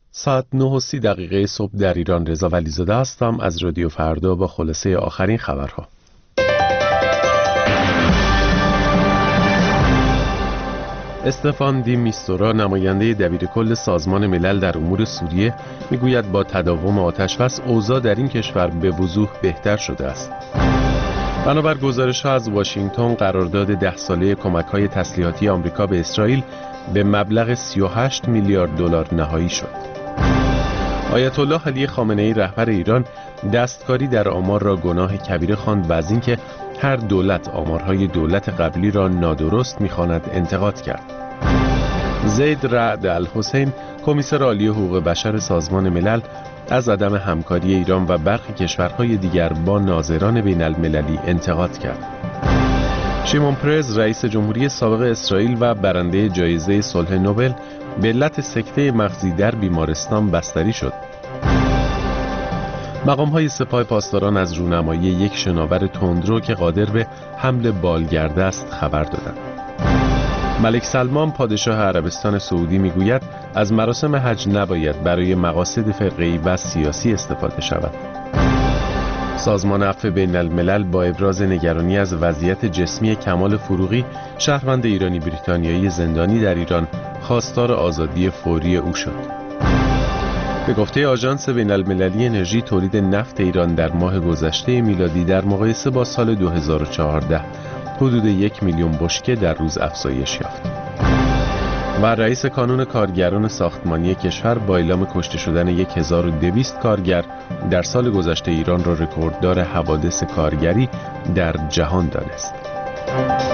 ساعت 9:30 صبح در ایران. رضا ولیزاده هستم از رادیو فردا با خلاصه آخرین خبرها. استفان دی میستورا نماینده دبیرکل سازمان ملل در امور سوریه میگوید با تداوم آتش‌بس اوضاع در این کشور به وضوح بهتر شده است. بنابر گزارش‌ها از واشنگتن قرارداد 10 ساله کمک‌های تسلیحاتی آمریکا به اسرائیل به مبلغ 38 میلیارد دلار نهایی شد. آیت الله علی خامنه‌ای رهبر ایران دستکاری در آمار را گناه کبیره خواند و از اینکه هر دولت آمارهای دولت قبلی را نادرست می‌خواند انتقاد کرد. زید رعد الحسین کمیسر عالی حقوق بشر سازمان ملل از عدم همکاری ایران و برخی کشورهای دیگر با ناظران بین المللی انتقاد کرد. شیمون پرز رئیس جمهوری سابق اسرائیل و برنده جایزه صلح نوبل به علت سکته مغزی در بیمارستان بستری شد. مقام‌های سپاه پاسداران از رونمایی یک شناور تندرو که قادر به حمل بالگرد است خبر دادند. ملک سلمان پادشاه عربستان سعودی میگوید از مراسم حج نباید برای مقاصد فرقه‌ای و سیاسی استفاده شود. سازمان عفو بین الملل با ابراز نگرانی از وضعیت جسمی کمال فروغی شهروند ایرانی بریتانیایی زندانی در ایران خواستار آزادی فوری او شد. به گفته آژانس بین المللی انرژی تولید نفت ایران در ماه گذشته میلادی در مقایسه با سال 2014 حدود 1 میلیون بشکه در روز افزایش یافت. و رئیس کانون کارگران ساختمانی کشور با اعلام کشته شدن 1200 کارگر در سال گذشته ایران را رکورددار حوادث کارگری در جهان دانست.